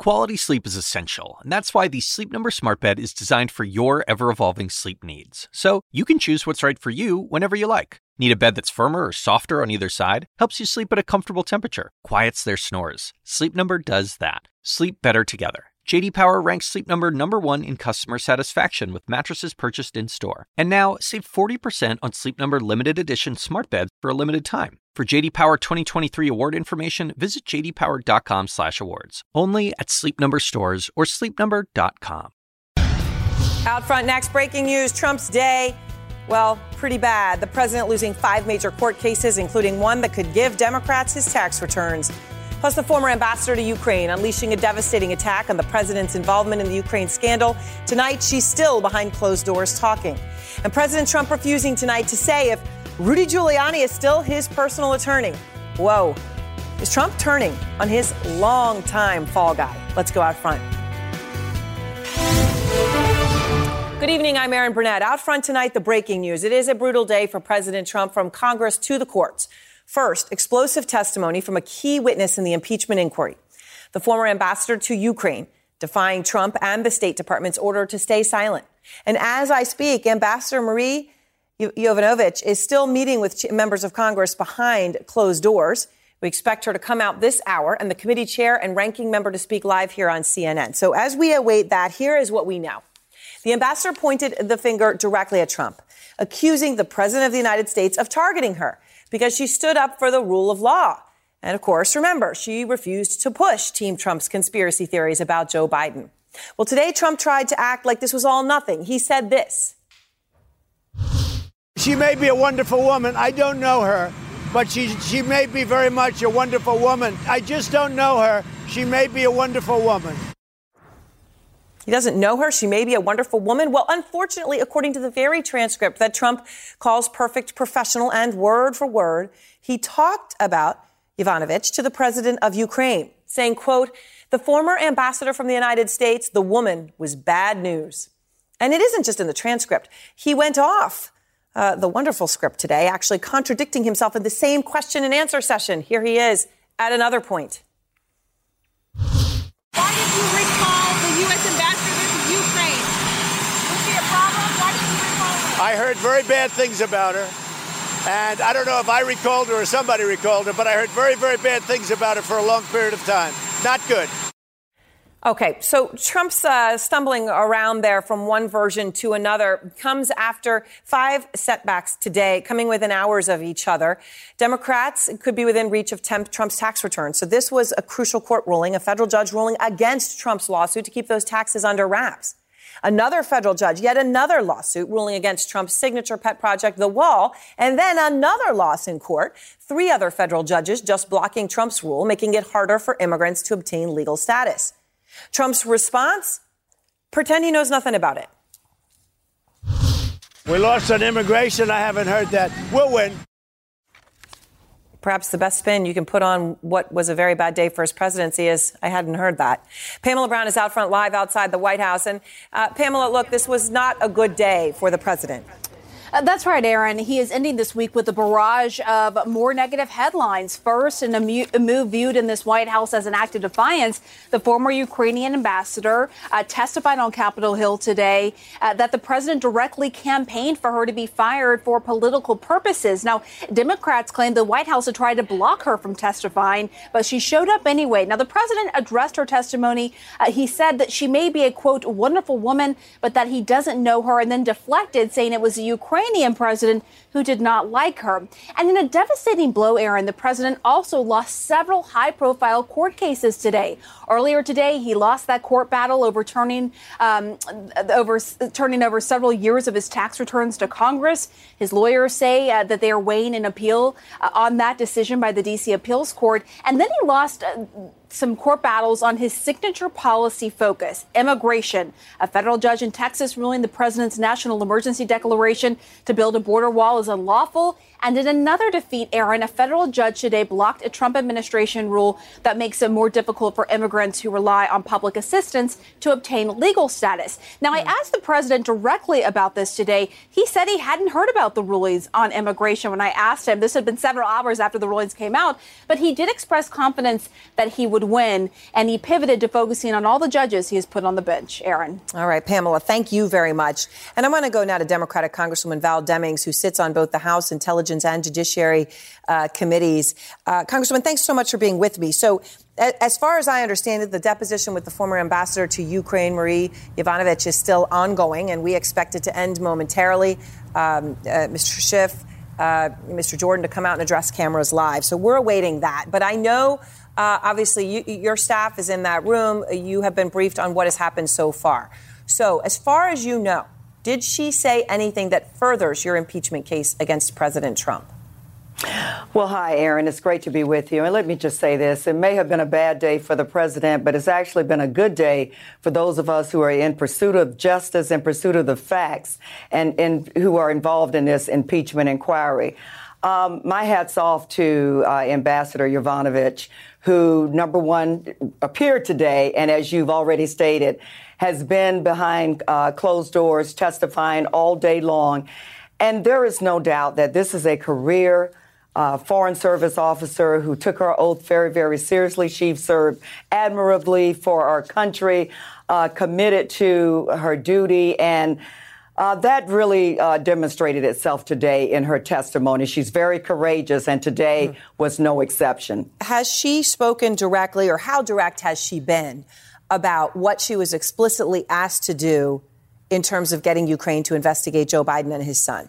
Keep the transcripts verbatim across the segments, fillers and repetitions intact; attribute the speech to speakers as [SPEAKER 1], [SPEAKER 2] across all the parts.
[SPEAKER 1] Quality sleep is essential, and that's why the Sleep Number Smart Bed is designed for your ever-evolving sleep needs. So you can choose what's right for you whenever you like. Need a bed that's firmer or softer on either side? Helps you sleep at a comfortable temperature. Quiets their snores. Sleep Number does that. Sleep better together. J D Power ranks Sleep Number number one in customer satisfaction with mattresses purchased in-store. And now, save forty percent on Sleep Number limited edition smart beds for a limited time. For J D Power twenty twenty-three award information, visit j d power dot com slash awards. Only at Sleep Number stores or sleep number dot com.
[SPEAKER 2] Out front next, breaking news, Trump's day. Well, pretty bad. The president losing five major court cases, including one that could give Democrats his tax returns. Plus, the former ambassador to Ukraine unleashing a devastating attack on the president's involvement in the Ukraine scandal. Tonight, she's still behind closed doors talking. And President Trump refusing tonight to say if Rudy Giuliani is still his personal attorney. Whoa. Is Trump turning on his longtime fall guy? Let's go out front. Good evening. I'm Erin Burnett. Out front tonight, the breaking news. It is a brutal day for President Trump, from Congress to the courts. First, explosive testimony from a key witness in the impeachment inquiry. The former ambassador to Ukraine defying Trump and the State Department's order to stay silent. And as I speak, Ambassador Marie Yovanovitch is still meeting with members of Congress behind closed doors. We expect her to come out this hour, and the committee chair and ranking member to speak live here on C N N. So as we await that, here is what we know. The ambassador pointed the finger directly at Trump, accusing the president of the United States of targeting her because she stood up for the rule of law. And of course, remember, she refused to push Team Trump's conspiracy theories about Joe Biden. Well, today, Trump tried to act like this was all nothing. He said this.
[SPEAKER 3] She may be a wonderful woman. I don't know her, but she she may be very much a wonderful woman. I just don't know her. She may be a wonderful woman.
[SPEAKER 2] He doesn't know her. She may be a wonderful woman. Well, unfortunately, according to the very transcript that Trump calls perfect professional and word for word, he talked about Yovanovitch to the president of Ukraine, saying, quote, the former ambassador from the United States, the woman, was bad news. And it isn't just in the transcript. He went off uh, the wonderful script today, actually contradicting himself in the same question and answer session. Here he is at another point.
[SPEAKER 4] Why did you recall the U S ambassador to Ukraine? Was she a problem? Why did you recall her?
[SPEAKER 3] I heard very bad things about her. And I don't know if I recalled her or somebody recalled her, but I heard very, very bad things about her for a long period of time. Not good.
[SPEAKER 2] Okay, so Trump's uh, stumbling around there from one version to another comes after five setbacks today, coming within hours of each other. Democrats could be within reach of temp- Trump's tax returns. So this was a crucial court ruling, a federal judge ruling against Trump's lawsuit to keep those taxes under wraps. Another federal judge, yet another lawsuit ruling against Trump's signature pet project, The Wall, and then another loss in court. Three other federal judges just blocking Trump's rule, making it harder for immigrants to obtain legal status. Trump's response? Pretend he knows nothing about it.
[SPEAKER 3] We lost on immigration. I haven't heard that. We'll win.
[SPEAKER 2] Perhaps the best spin you can put on what was a very bad day for his presidency is, I hadn't heard that. Pamela Brown is out front live outside the White House. And uh, Pamela, look, this was not a good day for the president.
[SPEAKER 5] Uh, that's right, Aaron. He is ending this week with a barrage of more negative headlines. First, in a, mu- a move viewed in this White House as an act of defiance, the former Ukrainian ambassador uh, testified on Capitol Hill today uh, that the president directly campaigned for her to be fired for political purposes. Now, Democrats claim the White House had tried to block her from testifying, but she showed up anyway. Now, the president addressed her testimony. Uh, he said that she may be a, quote, wonderful woman, but that he doesn't know her, and then deflected, saying it was the Ukrainian president who did not like her. And in a devastating blow, Aaron, the president also lost several high-profile court cases today. Earlier today, he lost that court battle over turning, um, over, turning over several years of his tax returns to Congress. His lawyers say uh, that they are weighing an appeal uh, on that decision by the D C Appeals Court. And then he lost Uh, some court battles on his signature policy focus, immigration. A federal judge in Texas ruling the president's national emergency declaration to build a border wall is unlawful. And in another defeat, Aaron, a federal judge today blocked a Trump administration rule that makes it more difficult for immigrants who rely on public assistance to obtain legal status. Now, I asked the president directly about this today. He said he hadn't heard about the rulings on immigration when I asked him. This had been several hours after the rulings came out, but he did express confidence that he would win, and he pivoted to focusing on all the judges he has put on the bench. Aaron.
[SPEAKER 2] All right, Pamela, thank you very much. And I want to go now to Democratic Congresswoman Val Demings, who sits on both the House Intelligence and Judiciary uh, committees. Uh, Congresswoman, thanks so much for being with me. So as far as I understand it, the deposition with the former ambassador to Ukraine, Marie Yovanovitch, is still ongoing, and we expect it to end momentarily. Um, uh, Mister Schiff, uh, Mister Jordan to come out and address cameras live. So we're awaiting that. But I know, uh, obviously, you, your staff is in that room. You have been briefed on what has happened so far. So as far as you know, did she say anything that furthers your impeachment case against President Trump?
[SPEAKER 6] Well, hi, Aaron. It's great to be with you. And let me just say this. It may have been a bad day for the president, but it's actually been a good day for those of us who are in pursuit of justice, in pursuit of the facts, and, and who are involved in this impeachment inquiry. Um, my hat's off to uh, Ambassador Yovanovitch, who, number one, appeared today, and as you've already stated, has been behind uh, closed doors testifying all day long. And there is no doubt that this is a career Uh, Foreign Service officer who took her oath very, very seriously. She served admirably for our country, uh, committed to her duty, and uh, that really uh, demonstrated itself today in her testimony. She's very courageous, and today mm. was no exception.
[SPEAKER 2] Has she spoken directly, or how direct has she been about what she was explicitly asked to do in terms of getting Ukraine to investigate Joe Biden and his son?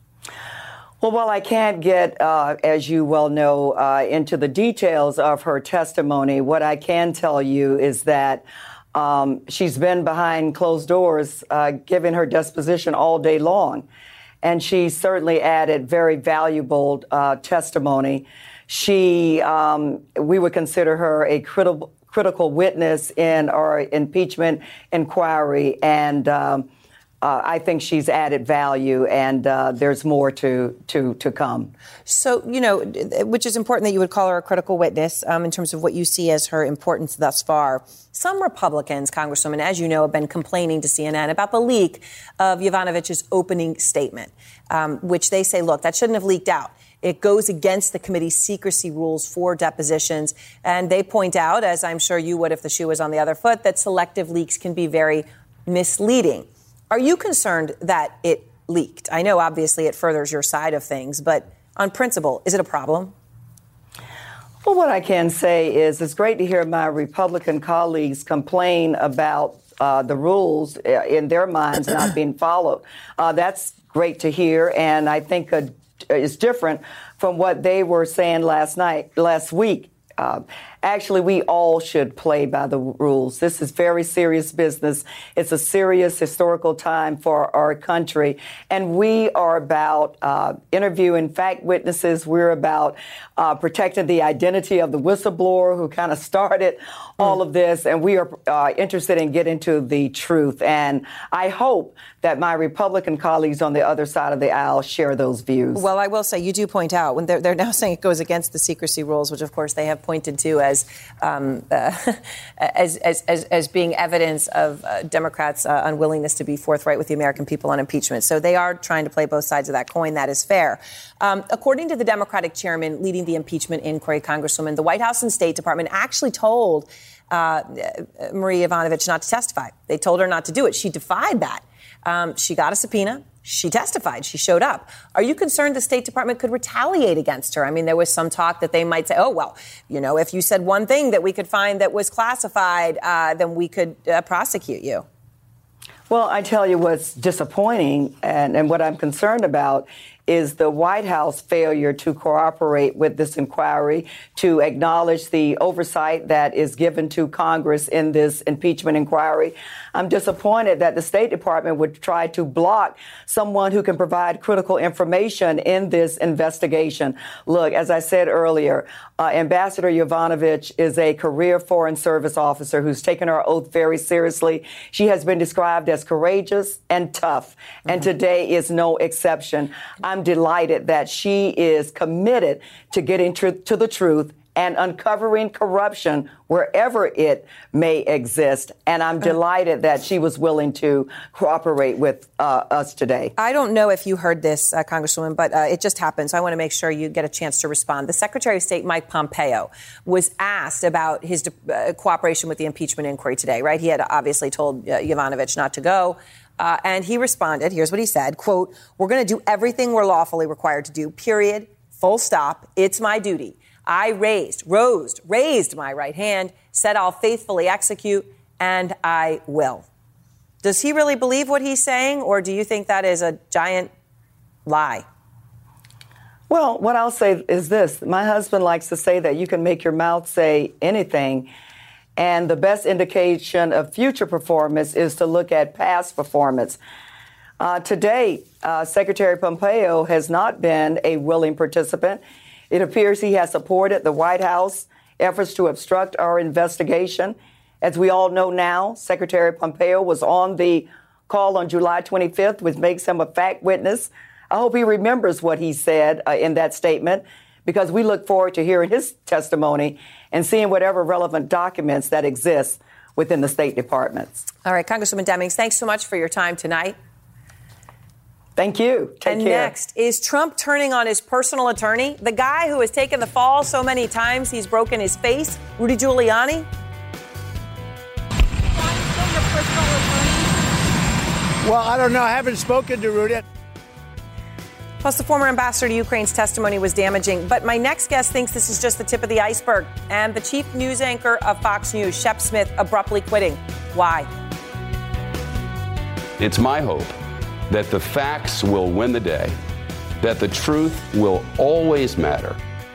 [SPEAKER 6] Well, while I can't get, uh, as you well know, uh, into the details of her testimony, what I can tell you is that um, she's been behind closed doors, uh, giving her disposition all day long. And she certainly added very valuable uh, testimony. She, um, we would consider her a critical critical witness in our impeachment inquiry, and um, Uh, I think she's added value, and uh, there's more to, to to come.
[SPEAKER 2] So, you know, which is important that you would call her a critical witness um, in terms of what you see as her importance thus far. Some Republicans, Congresswoman, as you know, have been complaining to C N N about the leak of Yovanovitch's opening statement, um, which they say, look, that shouldn't have leaked out. It goes against the committee's secrecy rules for depositions. And they point out, as I'm sure you would if the shoe was on the other foot, that selective leaks can be very misleading. Are you concerned that it leaked? I know, obviously, it furthers your side of things, but on principle, is it a problem?
[SPEAKER 6] Well, what I can say is it's great to hear my Republican colleagues complain about uh, the rules in their minds not being followed. Uh, that's great to hear, and I think uh, it's different from what they were saying last night, last week. Uh, actually, we all should play by the rules. This is very serious business. It's a serious historical time for our country. And we are about uh, interviewing fact witnesses. We're about uh, protecting the identity of the whistleblower who kind of started mm. all of this. And we are uh, interested in getting to the truth. And I hope that my Republican colleagues on the other side of the aisle share those views.
[SPEAKER 2] Well, I will say, you do point out, when they're, they're now saying it goes against the secrecy rules, which, of course, they have pointed to as um, uh, as, as, as, as being evidence of uh, Democrats' uh, unwillingness to be forthright with the American people on impeachment. So they are trying to play both sides of that coin. That is fair. Um, according to the Democratic chairman leading the impeachment inquiry, Congresswoman, the White House and State Department actually told uh, Marie Yovanovitch not to testify. They told her not to do it. She defied that. Um, she got a subpoena. She testified. She showed up. Are you concerned the State Department could retaliate against her? I mean, there was some talk that they might say, oh, well, you know, if you said one thing that we could find that was classified, uh, then we could uh, prosecute you.
[SPEAKER 6] Well, I tell you what's disappointing and, and what I'm concerned about is the White House failure to cooperate with this inquiry, to acknowledge the oversight that is given to Congress in this impeachment inquiry. I'm disappointed that the State Department would try to block someone who can provide critical information in this investigation. Look, as I said earlier, uh, Ambassador Yovanovitch is a career Foreign Service officer who's taken her oath very seriously. She has been described as courageous and tough, mm-hmm. and today is no exception. I'm delighted that she is committed to getting tr- to the truth and uncovering corruption wherever it may exist. And I'm delighted that she was willing to cooperate with uh, us today.
[SPEAKER 2] I don't know if you heard this, uh, Congresswoman, but uh, it just happened. So I want to make sure you get a chance to respond. The Secretary of State, Mike Pompeo, was asked about his uh, cooperation with the impeachment inquiry today, right? He had obviously told uh, Yovanovitch not to go. Uh, and he responded, here's what he said, quote, "We're going to do everything we're lawfully required to do, period, full stop. It's my duty. I raised, rose, raised my right hand, said I'll faithfully execute, and I will." Does he really believe what he's saying, or do you think that is a giant lie?
[SPEAKER 6] Well, what I'll say is this. My husband likes to say that you can make your mouth say anything. And the best indication of future performance is to look at past performance. Uh, today, uh, Secretary Pompeo has not been a willing participant. It appears he has supported the White House efforts to obstruct our investigation. As we all know now, Secretary Pompeo was on the call on July twenty-fifth, which makes him a fact witness. I hope he remembers what he said uh, in that statement, because we look forward to hearing his testimony and seeing whatever relevant documents that exist within the State Departments.
[SPEAKER 2] All right, Congresswoman Demings, thanks so much for your time tonight.
[SPEAKER 6] Thank you. Take
[SPEAKER 2] and
[SPEAKER 6] care.
[SPEAKER 2] Next, is Trump turning on his personal attorney? The guy who has taken the fall so many times he's broken his face, Rudy Giuliani?
[SPEAKER 3] Well, I don't know. I haven't spoken to Rudy.
[SPEAKER 2] Plus, the former ambassador to Ukraine's testimony was damaging. But my next guest thinks this is just the tip of the iceberg. And the chief news anchor of Fox News, Shep Smith, abruptly quitting. Why?
[SPEAKER 7] It's my hope that the facts will win the day, that the truth will always matter.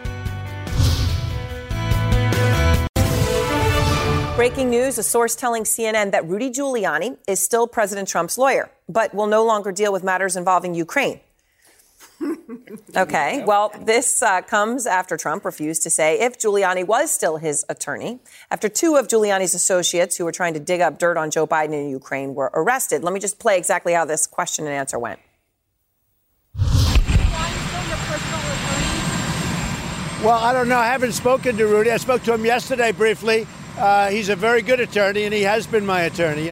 [SPEAKER 2] Breaking news, a source telling C N N that Rudy Giuliani is still President Trump's lawyer, but will no longer deal with matters involving Ukraine. Okay, well, this uh, comes after Trump refused to say if Giuliani was still his attorney, after two of Giuliani's associates who were trying to dig up dirt on Joe Biden in Ukraine were arrested. Let me just play exactly how this question and answer went.
[SPEAKER 3] Well, I don't know. I haven't spoken to Rudy. I spoke to him yesterday briefly. Uh, he's a very good attorney, and he has been my attorney.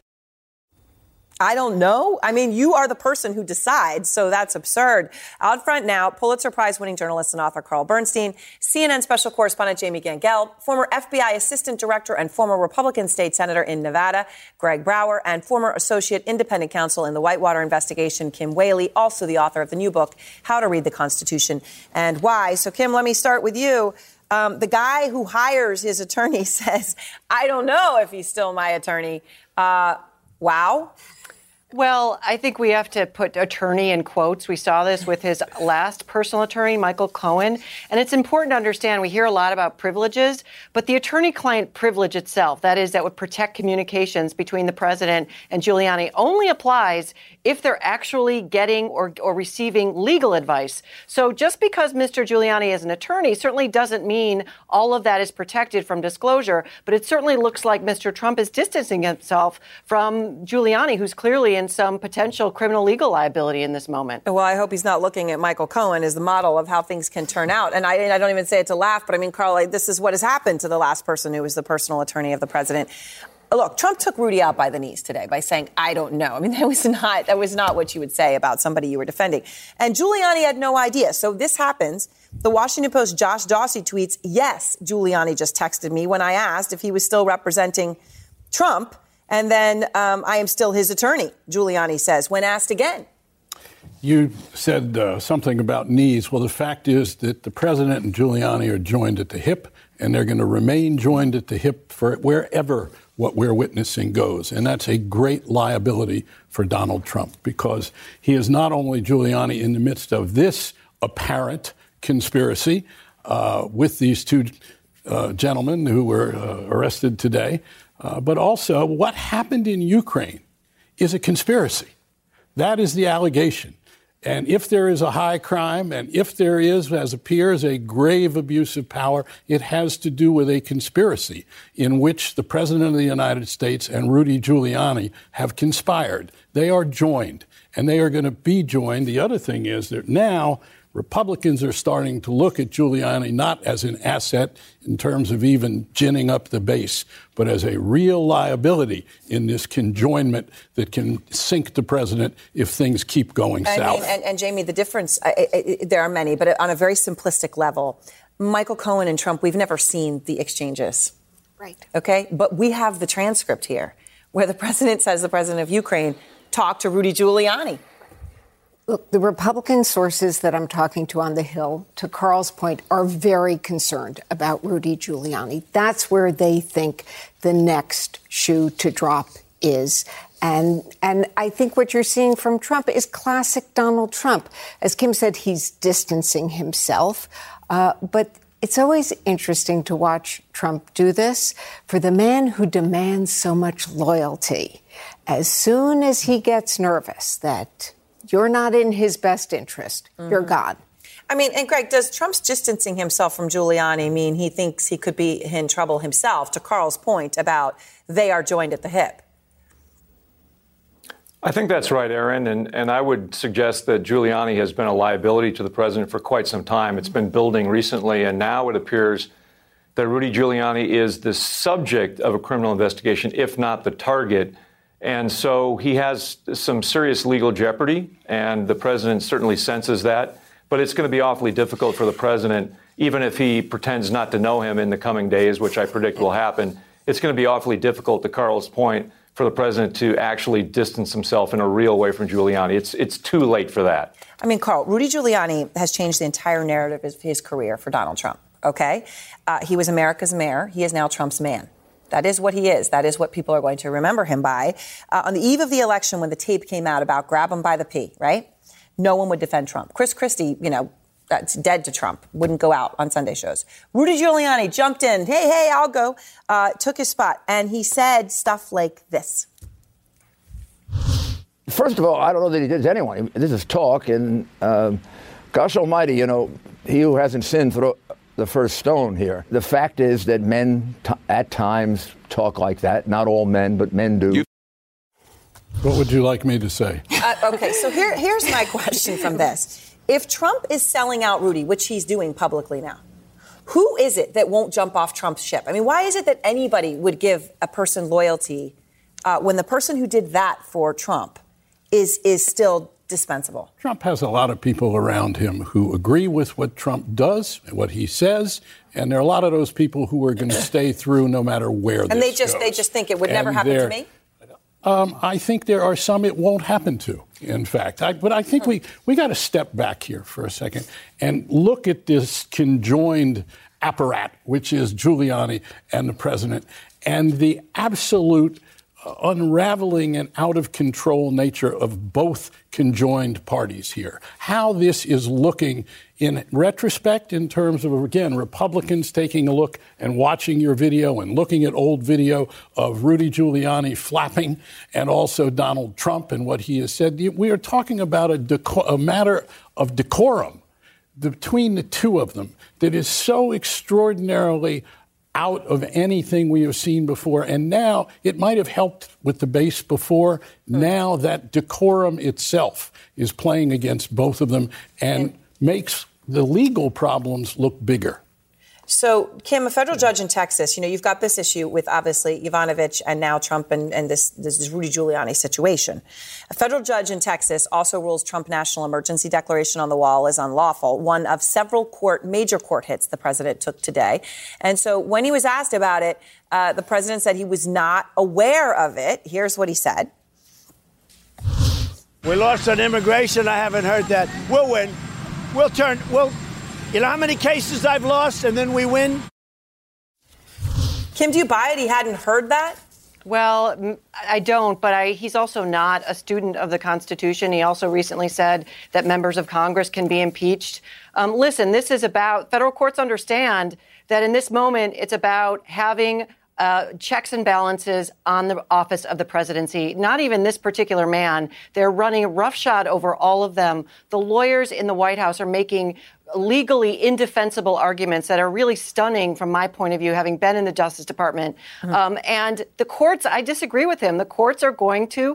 [SPEAKER 2] I don't know. I mean, you are the person who decides, so that's absurd. Out front now, Pulitzer Prize-winning journalist and author Carl Bernstein, C N N special correspondent Jamie Gangel, former F B I assistant director and former Republican state senator in Nevada, Greg Brower, and former associate independent counsel in the Whitewater investigation, Kim Whaley, also the author of the new book, How to Read the Constitution and Why. So, Kim, let me start with you. Um, the guy who hires his attorney says, I don't know if he's still my attorney. Uh, wow.
[SPEAKER 8] Well, I think we have to put attorney in quotes. We saw this with his last personal attorney, Michael Cohen. And it's important to understand, we hear a lot about privileges, but the attorney-client privilege itself, that is, that would protect communications between the president and Giuliani, only applies if they're actually getting or, or receiving legal advice. So just because Mister Giuliani is an attorney certainly doesn't mean all of that is protected from disclosure. But it certainly looks like Mister Trump is distancing himself from Giuliani, who's clearly in some potential criminal legal liability in this moment.
[SPEAKER 2] Well, I hope he's not looking at Michael Cohen as the model of how things can turn out. And I, I don't even say it to laugh, but I mean, Carl, like, this is what has happened to the last person who was the personal attorney of the president. Look, Trump took Rudy out by the knees today by saying, I don't know. I mean, that was not that was not what you would say about somebody you were defending. And Giuliani had no idea. So this happens. The Washington Post Josh Dawsey tweets, yes, Giuliani just texted me when I asked if he was still representing Trump. And then um, I am still his attorney, Giuliani says, when asked again.
[SPEAKER 9] You said uh, something about knees. Well, the fact is that the president and Giuliani are joined at the hip, and they're going to remain joined at the hip for wherever what we're witnessing goes. And that's a great liability for Donald Trump, because he is not only Giuliani in the midst of this apparent conspiracy uh, with these two uh, gentlemen who were uh, arrested today, uh, but also what happened in Ukraine is a conspiracy. That is the allegation. And if there is a high crime, and if there is, as appears, a grave abuse of power, it has to do with a conspiracy in which the President of the United States and Rudy Giuliani have conspired. They are joined, and they are going to be joined. The other thing is that now Republicans are starting to look at Giuliani not as an asset in terms of even ginning up the base, but as a real liability in this conjoinment that can sink the president if things keep going
[SPEAKER 2] I
[SPEAKER 9] south.
[SPEAKER 2] Mean, and, and Jamie, the difference, I, I, there are many, but on a very simplistic level, Michael Cohen and Trump, we've never seen the exchanges.
[SPEAKER 10] Right.
[SPEAKER 2] Okay? But we have the transcript here where the president says the president of Ukraine talked to Rudy Giuliani.
[SPEAKER 10] Look, the Republican sources that I'm talking to on the Hill, to Carl's point, are very concerned about Rudy Giuliani. That's where they think the next shoe to drop is. And and I think what you're seeing from Trump is classic Donald Trump. As Kim said, he's distancing himself. Uh, but it's always interesting to watch Trump do this. For the man who demands so much loyalty, as soon as he gets nervous that you're not in his best interest, mm-hmm. you're gone.
[SPEAKER 2] I mean, and Greg, does Trump's distancing himself from Giuliani mean he thinks he could be in trouble himself, to Carl's point about they are joined at the hip?
[SPEAKER 11] I think that's right, Aaron, and, and I would suggest that Giuliani has been a liability to the president for quite some time. It's been building recently, and now it appears that Rudy Giuliani is the subject of a criminal investigation, if not the target. And so he has some serious legal jeopardy, and the president certainly senses that. But it's going to be awfully difficult for the president, even if he pretends not to know him in the coming days, which I predict will happen. It's going to be awfully difficult, to Carl's point, for the president to actually distance himself in a real way from Giuliani. It's it's too late for that.
[SPEAKER 2] I mean, Carl, Rudy Giuliani has changed the entire narrative of his career for Donald Trump, okay? Uh, he was America's mayor. He is now Trump's man. That is what he is. That is what people are going to remember him by. Uh, on the eve of the election, when the tape came out about grab him by the pee, right? No one would defend Trump. Chris Christie, you know, that's dead to Trump, wouldn't go out on Sunday shows. Rudy Giuliani jumped in. Hey, hey, I'll go. Uh, took his spot. And he said stuff like this.
[SPEAKER 12] First of all, I don't know that he did to anyone. This is talk. And um, gosh almighty, you know, he who hasn't sinned throw the first stone here. The fact is that men t- at times talk like that. Not all men, but men do. You-
[SPEAKER 9] What would you like me to say?
[SPEAKER 2] Uh, okay, so here, here's my question from this. If Trump is selling out Rudy, which he's doing publicly now, who is it that won't jump off Trump's ship? I mean, why is it that anybody would give a person loyalty uh, when the person who did that for Trump is is still dispensable?
[SPEAKER 9] Trump has a lot of people around him who agree with what Trump does and what he says, and there are a lot of those people who are going to stay through no matter where
[SPEAKER 2] and
[SPEAKER 9] this
[SPEAKER 2] they just
[SPEAKER 9] goes.
[SPEAKER 2] they just think it would and never happen to me?
[SPEAKER 9] Um, I think there are some it won't happen to, in fact. I, but I think we, we got to step back here for a second and look at this conjoined apparat, which is Giuliani and the president, and the absolute unraveling and out of control nature of both conjoined parties here. How this is looking in retrospect in terms of, again, Republicans taking a look and watching your video and looking at old video of Rudy Giuliani flapping and also Donald Trump and what he has said. We are talking about a, deco- a matter of decorum between the two of them that is so extraordinarily out of anything we have seen before. And now it might have helped with the base before. Now that decorum itself is playing against both of them and, and makes the legal problems look bigger.
[SPEAKER 2] So, Kim, a federal judge in Texas, you know, you've got this issue with obviously Yovanovitch and now Trump and, and this, this Rudy Giuliani situation. A federal judge in Texas also rules Trump national emergency declaration on the wall is unlawful, one of several court major court hits the president took today. And so when he was asked about it, uh, the president said he was not aware of it. Here's what he said.
[SPEAKER 3] We lost on immigration. I haven't heard that. We'll win. We'll turn. We'll. You know how many cases I've lost and then we win?
[SPEAKER 2] Kim, do you buy it? He hadn't heard that?
[SPEAKER 8] Well, I don't, but I, he's also not a student of the Constitution. He also recently said that members of Congress can be impeached. Um, listen, this is about federal courts understand that in this moment, it's about having Uh, checks and balances on the office of the presidency. Not even this particular man. They're running roughshod over all of them. The lawyers in the White House are making legally indefensible arguments that are really stunning from my point of view, having been in the Justice Department. Mm-hmm. Um, and the courts, I disagree with him. The courts are going to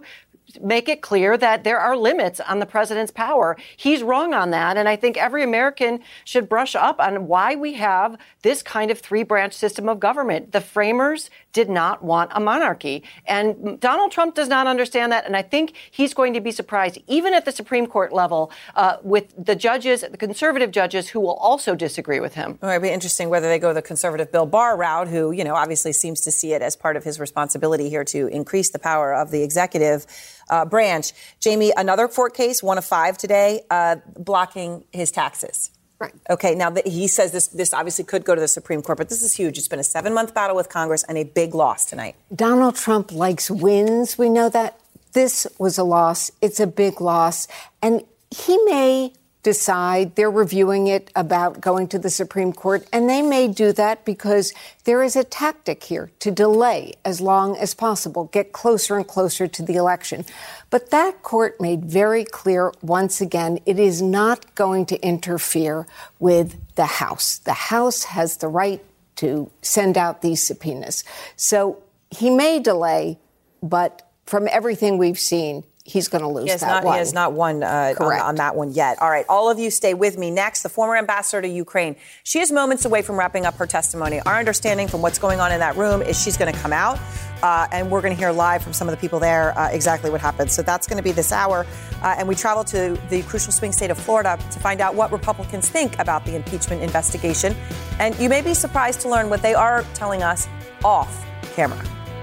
[SPEAKER 8] make it clear that there are limits on the president's power. He's wrong on that. And I think every American should brush up on why we have this kind of three-branch system of government. The framers did not want a monarchy. And Donald Trump does not understand that. And I think he's going to be surprised, even at the Supreme Court level, uh, with the judges, the conservative judges, who will also disagree with him.
[SPEAKER 2] Well, it'll be interesting whether they go the conservative Bill Barr route, who, you know, obviously seems to see it as part of his responsibility here to increase the power of the executive uh, branch. Jamie, another court case, one of five today, uh, blocking his taxes.
[SPEAKER 10] Right.
[SPEAKER 2] Okay. Now, the, he says this this obviously could go to the Supreme Court, but this is huge. It's been a seven-month battle with Congress and a big loss tonight.
[SPEAKER 10] Donald Trump likes wins. We know that. This was a loss. It's a big loss. And he may decide, they're reviewing it, about going to the Supreme Court, and they may do that because there is a tactic here to delay as long as possible, get closer and closer to the election. But that court made very clear once again, it is not going to interfere with the House. The House has the right to send out these subpoenas. So he may delay, but from everything we've seen, he's going to lose
[SPEAKER 2] he has
[SPEAKER 10] that
[SPEAKER 2] not,
[SPEAKER 10] one.
[SPEAKER 2] He has not won uh, on, on that one yet. All right, all of you stay with me. Next, the former ambassador to Ukraine. She is moments away from wrapping up her testimony. Our understanding from what's going on in that room is she's going to come out, uh, and we're going to hear live from some of the people there uh, exactly what happened. So that's going to be this hour. Uh, and we travel to the crucial swing state of Florida to find out what Republicans think about the impeachment investigation. And you may be surprised to learn what they are telling us off camera.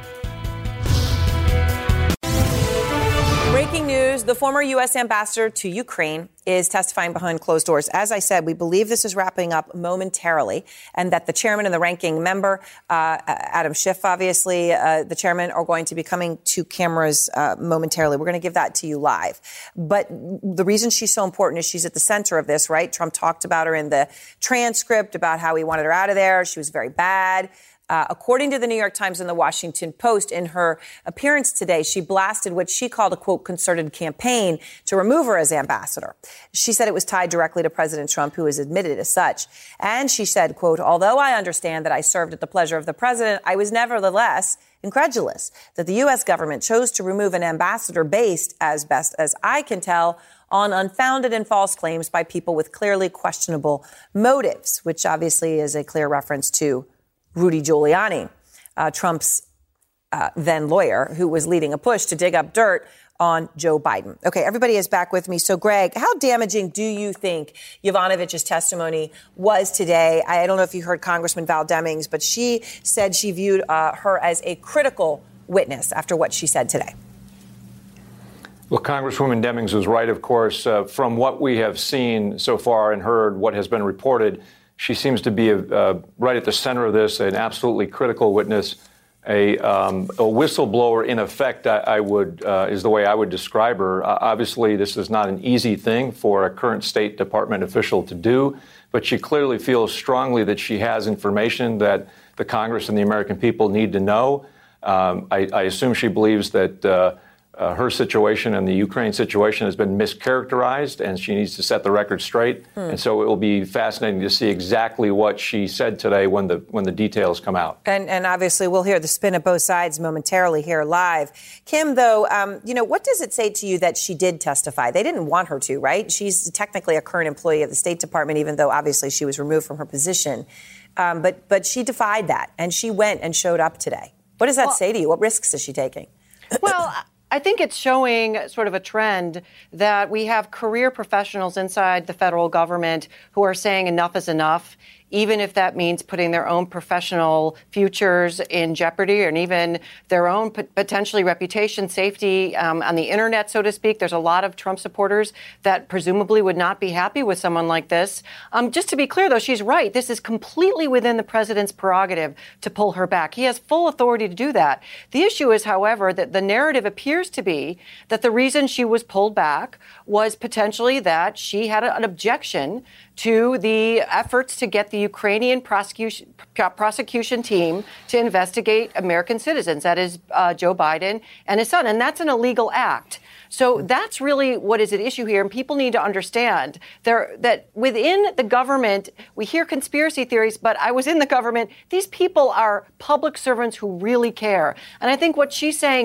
[SPEAKER 2] Breaking news, the former U S ambassador to Ukraine is testifying behind closed doors. As I said, we believe this is wrapping up momentarily and that the chairman and the ranking member, uh, Adam Schiff, obviously, uh, the chairman, are going to be coming to cameras uh, momentarily. We're going to give that to you live. But the reason she's so important is she's at the center of this, right? Trump talked about her in the transcript about how he wanted her out of there. She was very bad. Uh, according to the New York Times and the Washington Post, in her appearance today, she blasted what she called a, quote, concerted campaign to remove her as ambassador. She said it was tied directly to President Trump, who has admitted as such. And she said, quote, although I understand that I served at the pleasure of the president, I was nevertheless incredulous that the U S government chose to remove an ambassador based, as best as I can tell, on unfounded and false claims by people with clearly questionable motives, which obviously is a clear reference to Rudy Giuliani, uh, Trump's uh, then lawyer, who was leading a push to dig up dirt on Joe Biden. Okay, everybody is back with me. So, Greg, how damaging do you think Yovanovitch's testimony was today? I don't know if you heard Congressman Val Demings, but she said she viewed uh, her as a critical witness after what she said today.
[SPEAKER 11] Well, Congresswoman Demings was right, of course. Uh, from what we have seen so far and heard what has been reported, she seems to be a, uh, right at the center of this, an absolutely critical witness, a, um, a whistleblower in effect, I, I would, uh, is the way I would describe her. Uh, obviously, this is not an easy thing for a current State Department official to do, but she clearly feels strongly that she has information that the Congress and the American people need to know. Um, I, I assume she believes that uh, Uh, her situation and the Ukraine situation has been mischaracterized, and she needs to set the record straight. Hmm. And so it will be fascinating to see exactly what she said today when the when the details come out.
[SPEAKER 2] And, and obviously, we'll hear the spin of both sides momentarily here live. Kim, though, um, you know, what does it say to you that she did testify? They didn't want her to, right? She's technically a current employee of the State Department, even though obviously she was removed from her position. Um, but but she defied that, and she went and showed up today. What does that well, say to you? What risks is she taking?
[SPEAKER 8] Well, I think it's showing sort of a trend that we have career professionals inside the federal government who are saying enough is enough, even if that means putting their own professional futures in jeopardy and even their own p- potentially reputation, safety um, on the internet, so to speak. There's a lot of Trump supporters that presumably would not be happy with someone like this. Um, just to be clear, though, she's right. This is completely within the president's prerogative to pull her back. He has full authority to do that. The issue is, however, that the narrative appears to be that the reason she was pulled back was potentially that she had a, an objection to the efforts to get the Ukrainian prosecution prosecution team to investigate American citizens, that is uh, Joe Biden and his son. And that's an illegal act. So that's really what is at issue here. And people need to understand there, that within the government, we hear conspiracy theories, but I was in the government. These people are public servants who really care. And I think what she's saying is,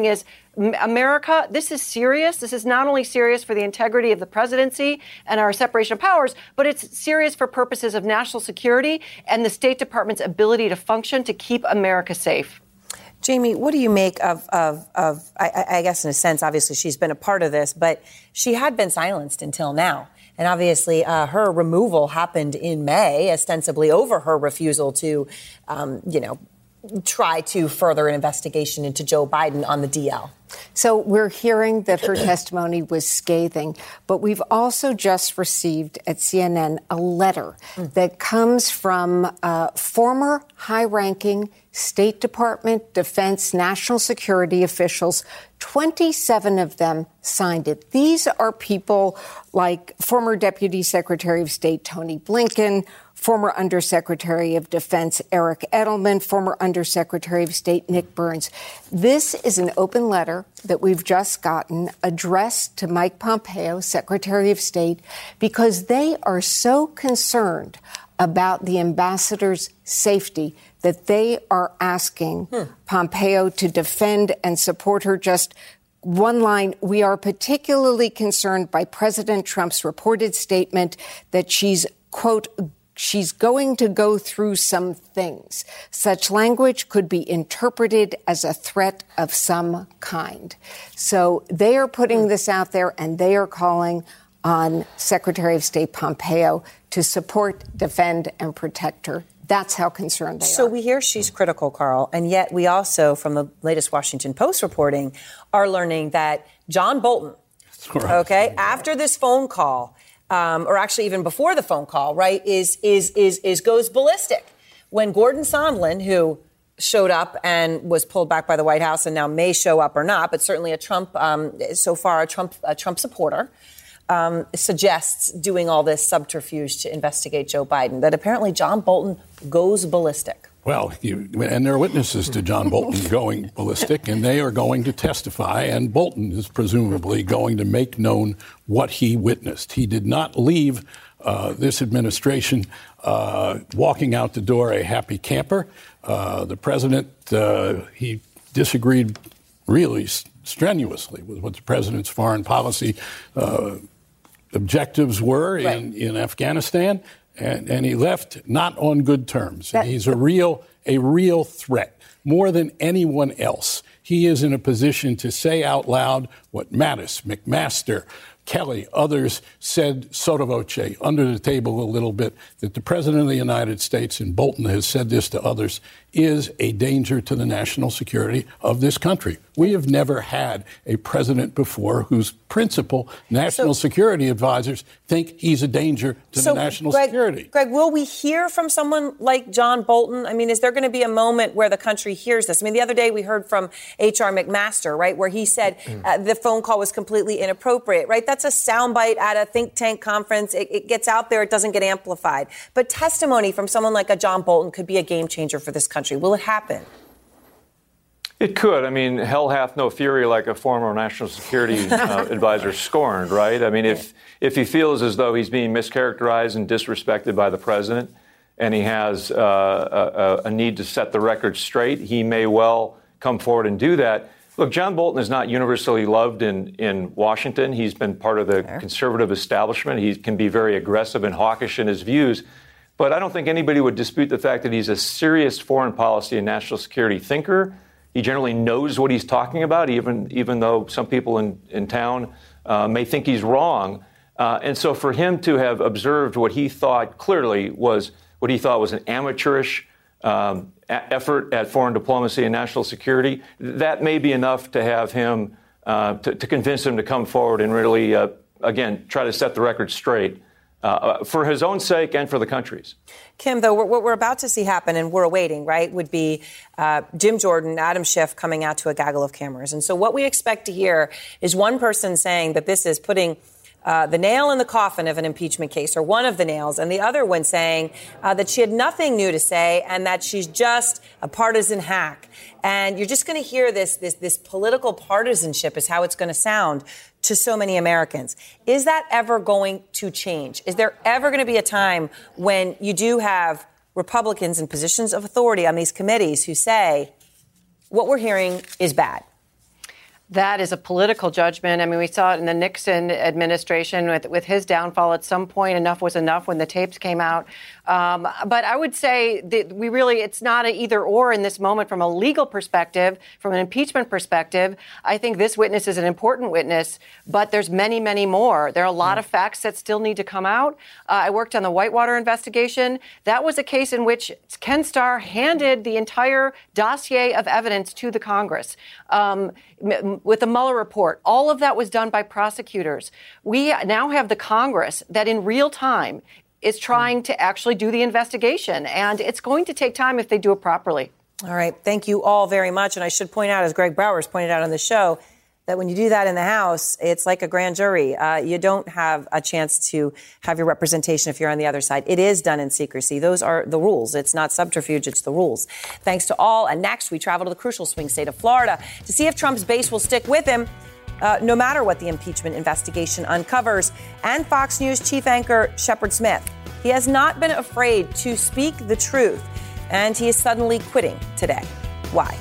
[SPEAKER 8] America, this is serious. This is not only serious for the integrity of the presidency and our separation of powers, but it's serious for purposes of national security and the State Department's ability to function to keep America safe.
[SPEAKER 2] Jamie, what do you make of, of, of I, I guess in a sense, obviously she's been a part of this, but she had been silenced until now. And obviously uh, her removal happened in May, ostensibly over her refusal to, um, you know, try to further an investigation into Joe Biden on the D L.
[SPEAKER 10] So we're hearing that her testimony was scathing, but we've also just received at C N N a letter mm. that comes from uh, former high-ranking State Department, Defense, National Security officials. twenty-seven of them signed it. These are people like former Deputy Secretary of State Tony Blinken, former Undersecretary of Defense Eric Edelman, former Undersecretary of State Nick Burns. This is an open letter that we've just gotten addressed to Mike Pompeo, Secretary of State, because they are so concerned about the ambassador's safety that they are asking hmm. Pompeo to defend and support her. Just one line, we are particularly concerned by President Trump's reported statement that she's, quote, she's going to go through some things. Such language could be interpreted as a threat of some kind. So they are putting this out there, and they are calling on Secretary of State Pompeo to support, defend, and protect her. That's how concerned they
[SPEAKER 2] so are. So we hear she's critical, Carl, and yet we also, from the latest Washington Post reporting, are learning that John Bolton, okay, after this phone call, Um, or actually even before the phone call, right, is is is is goes ballistic when Gordon Sondland, who showed up and was pulled back by the White House and now may show up or not, but certainly a Trump, um, so far a Trump a Trump supporter, um, suggests doing all this subterfuge to investigate Joe Biden. That apparently John Bolton goes ballistic.
[SPEAKER 9] Well, you, and there are witnesses to John Bolton going ballistic, and they are going to testify, and Bolton is presumably going to make known what he witnessed. He did not leave uh, this administration uh, walking out the door a happy camper. Uh, the president, uh, he disagreed really strenuously with what the president's foreign policy uh, objectives were right. in, in Afghanistan. And, and he left not on good terms. And he's a real, a real threat. More than anyone else, he is in a position to say out loud what Mattis, McMaster, Kelly, others said sotto voce, under the table a little bit, that the President of the United States, and Bolton has said this to others, is a danger to the national security of this country. We have never had a president before whose principal national so, security advisors think he's a danger to so the national
[SPEAKER 2] Greg,
[SPEAKER 9] security.
[SPEAKER 2] Greg, will we hear from someone like John Bolton? I mean, is there going to be a moment where the country hears this? I mean, the other day we heard from H R McMaster, right, where he said uh, the phone call was completely inappropriate, right? That's a soundbite at a think tank conference. It, it gets out there. It doesn't get amplified. But testimony from someone like a John Bolton could be a game changer for this country. Will it happen?
[SPEAKER 11] It could. I mean, hell hath no fury like a former national security uh, advisor scorned, right? I mean, if if he feels as though he's being mischaracterized and disrespected by the president, and he has uh, a, a need to set the record straight, he may well come forward and do that. Look, John Bolton is not universally loved in, in Washington. He's been part of the conservative establishment. He can be very aggressive and hawkish in his views. But I don't think anybody would dispute the fact that he's a serious foreign policy and national security thinker. He generally knows what he's talking about, even even though some people in, in town uh, may think he's wrong. Uh, and so for him to have observed what he thought clearly was what he thought was an amateurish um, a- effort at foreign diplomacy and national security, that may be enough to have him, uh, to, to convince him to come forward and really, uh, again, try to set the record straight. Uh, for his own sake and for the country's.
[SPEAKER 2] Kim, though, what we're about to see happen, and we're awaiting, right, would be uh, Jim Jordan, Adam Schiff coming out to a gaggle of cameras. And so what we expect to hear is one person saying that this is putting uh, the nail in the coffin of an impeachment case, or one of the nails, and the other one saying uh, that she had nothing new to say and that she's just a partisan hack. And you're just going to hear this, this, this political partisanship is how it's going to sound to so many Americans. Is that ever going to change? Is there ever going to be a time when you do have Republicans in positions of authority on these committees who say, what we're hearing is bad?
[SPEAKER 8] That is a political judgment. I mean, we saw it in the Nixon administration with, with his downfall. At some point, enough was enough when the tapes came out. Um, but I would say that we really, it's not an either or in this moment from a legal perspective, from an impeachment perspective. I think this witness is an important witness, but there's many, many more. There are a lot of facts that still need to come out. Uh, I worked on the Whitewater investigation. That was a case in which Ken Starr handed the entire dossier of evidence to the Congress. Um, with the Mueller report, all of that was done by prosecutors. We now have the Congress that in real time is trying to actually do the investigation, and it's going to take time if they do it properly.
[SPEAKER 2] All right. Thank you all very much. And I should point out, as Greg Bowers pointed out on the show, that when you do that in the House, it's like a grand jury. Uh, you don't have a chance to have your representation if you're on the other side. It is done in secrecy. Those are the rules. It's not subterfuge. It's the rules. Thanks to all. And next, we travel to the crucial swing state of Florida to see if Trump's base will stick with him, uh, no matter what the impeachment investigation uncovers. And Fox News chief anchor Shepard Smith. He has not been afraid to speak the truth, and he is suddenly quitting today. Why?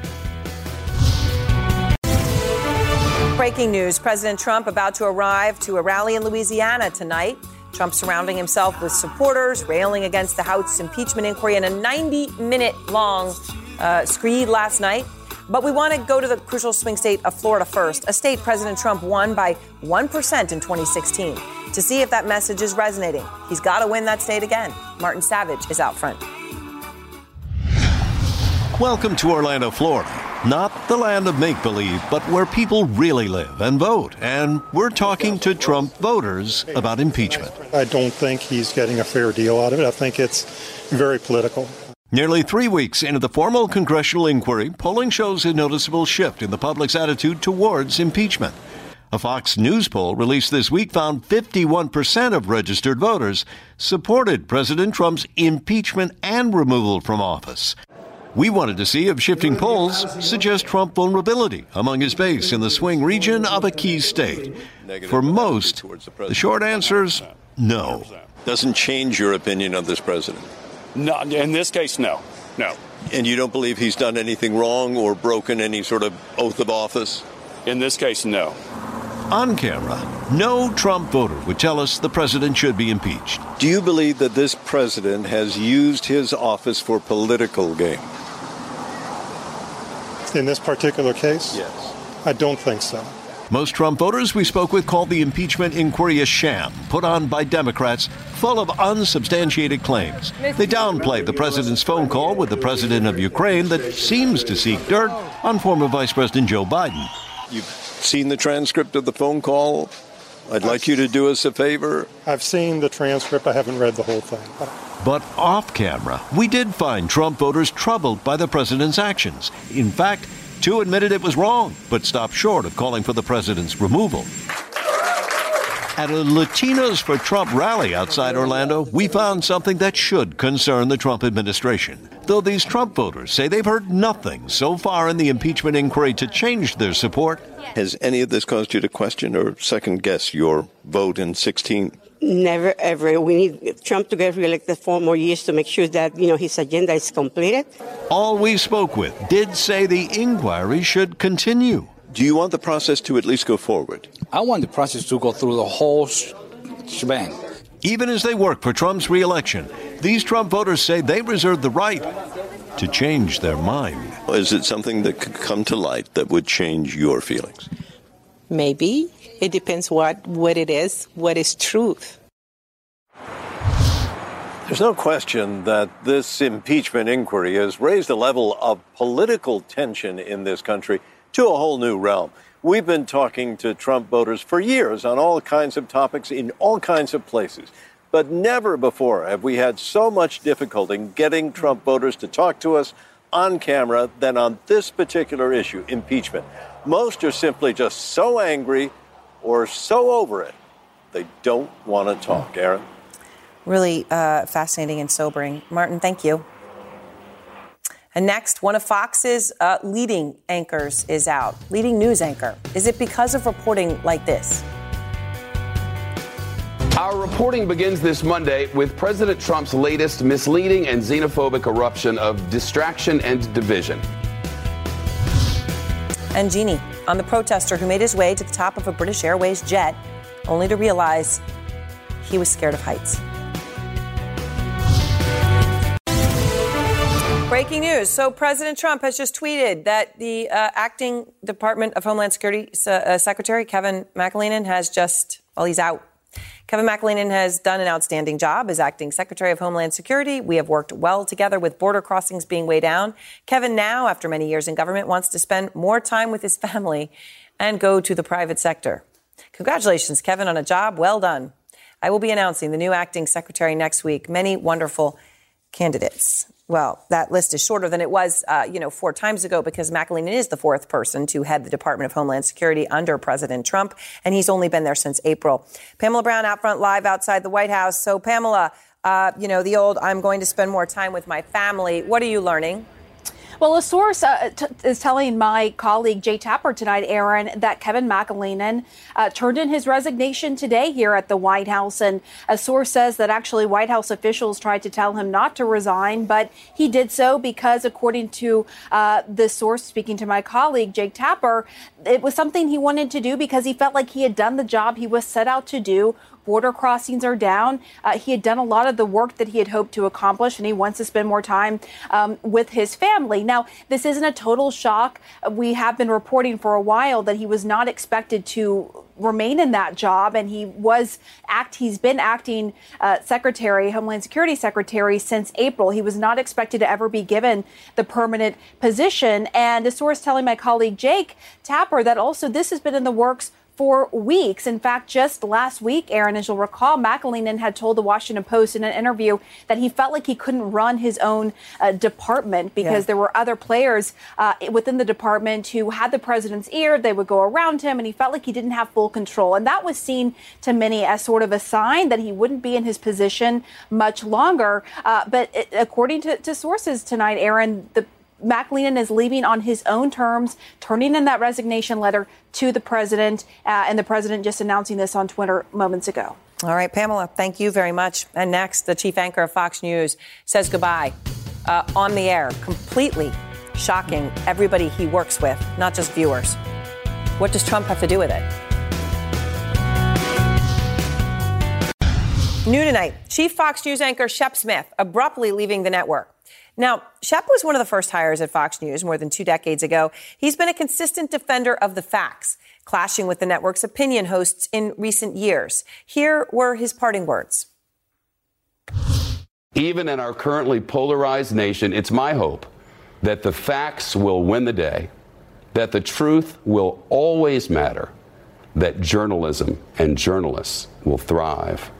[SPEAKER 2] Breaking news. President Trump about to arrive to a rally in Louisiana tonight. Trump surrounding himself with supporters, railing against the House impeachment inquiry in a ninety-minute long uh, screed last night. But we want to go to the crucial swing state of Florida first, a state President Trump won by one percent in twenty sixteen, to see if that message is resonating. He's got to win that state again. Martin Savage is out front.
[SPEAKER 13] Welcome to Orlando, Florida. Not the land of make-believe, but where people really live and vote. And we're talking to Trump voters about impeachment.
[SPEAKER 14] I don't think he's getting a fair deal out of it. I think it's very political.
[SPEAKER 13] Nearly three weeks into the formal congressional inquiry, polling shows a noticeable shift in the public's attitude towards impeachment. A Fox News poll released this week found fifty-one percent of registered voters supported President Trump's impeachment and removal from office. We wanted to see if shifting polls suggest Trump vulnerability among his base in the swing region of a key state. For most, the short answer is no.
[SPEAKER 15] Doesn't change your opinion of this president?
[SPEAKER 16] No, in this case, no. No.
[SPEAKER 15] And you don't believe he's done anything wrong or broken any sort of oath of office?
[SPEAKER 16] In this case, no.
[SPEAKER 13] On camera, no Trump voter would tell us the president should be impeached.
[SPEAKER 15] Do you believe that this president has used his office for political gain?
[SPEAKER 14] In this particular case?
[SPEAKER 15] Yes.
[SPEAKER 14] I don't think so.
[SPEAKER 13] Most Trump voters we spoke with called the impeachment inquiry a sham put on by Democrats, full of unsubstantiated claims. They downplayed the president's phone call with the president of Ukraine that seems to seek dirt on former Vice President Joe Biden.
[SPEAKER 15] You've seen the transcript of the phone call? I'd like you to do us a favor.
[SPEAKER 14] I've seen the transcript. I haven't read the whole thing.
[SPEAKER 13] But off camera, we did find Trump voters troubled by the president's actions. In fact, two admitted it was wrong, but stopped short of calling for the president's removal. At a Latinos for Trump rally outside Orlando, we found something that should concern the Trump administration. Though these Trump voters say they've heard nothing so far in the impeachment inquiry to change their support.
[SPEAKER 15] Has any of this caused you to question or second guess your vote in sixteen?
[SPEAKER 17] Never, ever. We need Trump to get reelected four more years to make sure that, you know, his agenda is completed.
[SPEAKER 13] All we spoke with did say the inquiry should continue.
[SPEAKER 15] Do you want the process to at least go forward?
[SPEAKER 16] I want the process to go through the whole shebang.
[SPEAKER 13] Even as they work for Trump's reelection, these Trump voters say they reserve the right to change their mind.
[SPEAKER 15] Is it something that could come to light that would change your feelings?
[SPEAKER 17] Maybe. It depends what, what it is, what is truth.
[SPEAKER 15] There's no question that this impeachment inquiry has raised a level of political tension in this country to a whole new realm. We've been talking to Trump voters for years on all kinds of topics in all kinds of places. But never before have we had so much difficulty getting Trump voters to talk to us on camera than on this particular issue, impeachment. Most are simply just so angry or so over it, they don't want to talk. Aaron?
[SPEAKER 2] Really uh, fascinating and sobering. Martin, thank you. And next, one of Fox's uh, leading anchors is out, leading news anchor. Is it because of reporting like this?
[SPEAKER 7] Our reporting begins this Monday with President Trump's latest misleading and xenophobic eruption of distraction and division.
[SPEAKER 2] And Jeannie, on the protester who made his way to the top of a British Airways jet, only to realize he was scared of heights. Breaking news. So President Trump has just tweeted that the uh, acting Department of Homeland Security uh, Secretary, Kevin McAleenan, has just, well, he's out. Kevin McAleenan has done an outstanding job as acting Secretary of Homeland Security. We have worked well together with border crossings being way down. Kevin now, after many years in government, wants to spend more time with his family and go to the private sector. Congratulations, Kevin, on a job well done. I will be announcing the new acting secretary next week. Many wonderful candidates. Well, that list is shorter than it was, uh, you know, four times ago because McAleenan is the fourth person to head the Department of Homeland Security under President Trump, and he's only been there since April. Pamela Brown out front live outside the White House. So, Pamela, uh, you know, the old I'm going to spend more time with my family. What are you learning?
[SPEAKER 5] Well, a source uh, t- is telling my colleague Jay Tapper tonight, Aaron, that Kevin McAleenan uh, turned in his resignation today here at the White House. And a source says that actually White House officials tried to tell him not to resign, but he did so because, according to uh, the source speaking to my colleague, Jake Tapper, it was something he wanted to do because he felt like he had done the job he was set out to do. Border crossings are down. Uh, he had done a lot of the work that he had hoped to accomplish, and he wants to spend more time um, with his family. Now, this isn't a total shock. We have been reporting for a while that he was not expected to remain in that job, and he was act. He's been acting uh, Secretary, Homeland Security Secretary since April. He was not expected to ever be given the permanent position. And a source telling my colleague Jake Tapper that also this has been in the works for weeks. In fact, just last week, Aaron, as you'll recall, McAleenan had told the Washington Post in an interview that he felt like he couldn't run his own uh, department because yeah. there were other players uh, within the department who had the president's ear. They would go around him, and he felt like he didn't have full control. And that was seen to many as sort of a sign that he wouldn't be in his position much longer. Uh, but it, according to, to sources tonight, Aaron, the McAleenan is leaving on his own terms, turning in that resignation letter to the president, uh, and the president just announcing this on Twitter moments ago.
[SPEAKER 2] All right, Pamela, thank you very much. And next, the chief anchor of Fox News says goodbye uh, on the air, completely shocking everybody he works with, not just viewers. What does Trump have to do with it? New tonight, Chief Fox News anchor Shep Smith abruptly leaving the network. Now, Shep was one of the first hires at Fox News more than two decades ago. He's been a consistent defender of the facts, clashing with the network's opinion hosts in recent years. Here were his parting words.
[SPEAKER 7] Even in our currently polarized nation, it's my hope that the facts will win the day, that the truth will always matter, that journalism and journalists will thrive.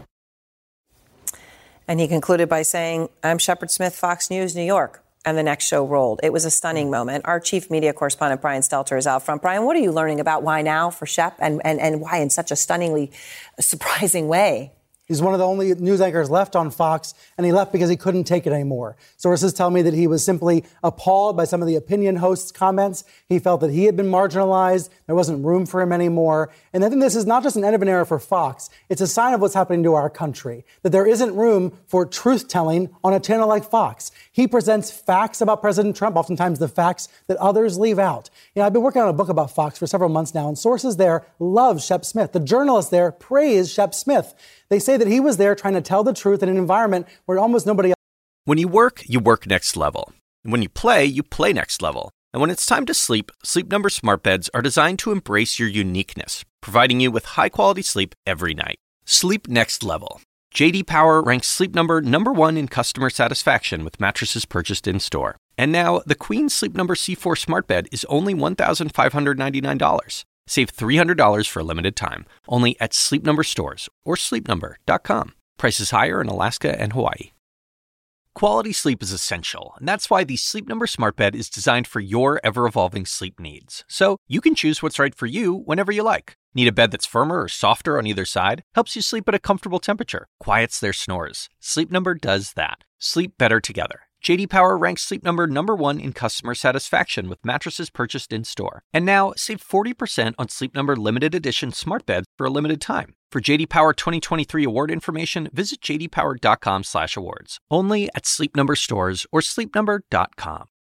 [SPEAKER 2] And he concluded by saying, I'm Shepard Smith, Fox News, New York. And the next show rolled. It was a stunning moment. Our chief media correspondent, Brian Stelter, is out front. Brian, what are you learning about why now for Shep and, and, and why in such a stunningly surprising way?
[SPEAKER 18] He's one of the only news anchors left on Fox, and he left because he couldn't take it anymore. Sources tell me that he was simply appalled by some of the opinion hosts' comments. He felt that he had been marginalized. There wasn't room for him anymore. And I think this is not just an end of an era for Fox. It's a sign of what's happening to our country, that there isn't room for truth-telling on a channel like Fox. He presents facts about President Trump, oftentimes the facts that others leave out. You know, I've been working on a book about Fox for several months now, and sources there love Shep Smith. The journalists there praise Shep Smith. They say that he was there trying to tell the truth in an environment where almost nobody else.
[SPEAKER 1] When you work, you work next level. And when you play, you play next level. And when it's time to sleep, Sleep Number smart beds are designed to embrace your uniqueness, providing you with high-quality sleep every night. Sleep next level. J D Power ranks Sleep Number number one in customer satisfaction with mattresses purchased in-store. And now, the Queen Sleep Number C four smart bed is only one thousand five hundred ninety-nine dollars. Save three hundred dollars for a limited time, only at Sleep Number stores or sleep number dot com. Prices higher in Alaska and Hawaii. Quality sleep is essential, and that's why the Sleep Number smart bed is designed for your ever-evolving sleep needs. So you can choose what's right for you whenever you like. Need a bed that's firmer or softer on either side? Helps you sleep at a comfortable temperature. Quiets their snores. Sleep Number does that. Sleep better together. J D Power ranks Sleep Number number one in customer satisfaction with mattresses purchased in-store. And now, save forty percent on Sleep Number limited edition smart beds for a limited time. For J D Power twenty twenty-three award information, visit j d power dot com slash awards. Only at Sleep Number stores or sleep number dot com.